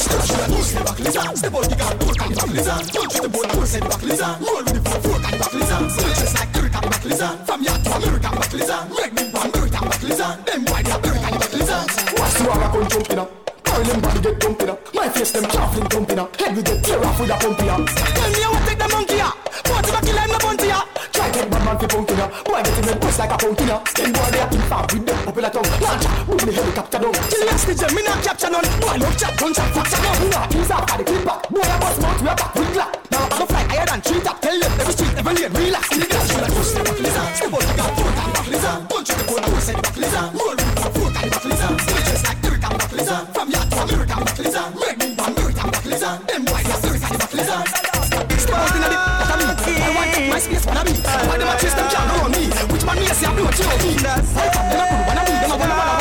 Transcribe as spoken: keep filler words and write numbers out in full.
Step out the gun, look at the back lizard. Don't treat the bone, don't say the back lizard. Roll with the foot, foot at the back lizard. Still just like American back lizard. From yard to American back lizard. Make me born American back lizard. Them boy the American back lizard. Watch the war come jumping up. Carry them body get jumping up. My face them traveling jumping up. Head we get tear off with a pumpy up. Tell me how to take the monkey up. Party back kill him the bunty up. Try take bad man fi pumping up. Boy get in the bust like a pumpkin up. Them boy they a too far with them up in a tongue. Launcher, move the helicopter down. Till the oxygen, me not capture none. Boy love chat, gunshot, fracture down. We not keys after the clip back. Boy a bust mouth, we a back with glass. Now I go fly higher than tree top. Tell them every street, every lane, relax. In the glass, you like push the back lizard. Step out the gun, foot at the back lizard. Don't treat the bone, don't say the back lizard. Roll with the foot at the back lizard. Still just like American back lizard. From yard to American back lizard. Make me born American back lizard. Them boy they a American back lizard. Step out in the dip, what I mean. I want take my space, wanna be. Why them a chase them can't run me? Which man me a say I blow to me? I come them a put one of me, them a one of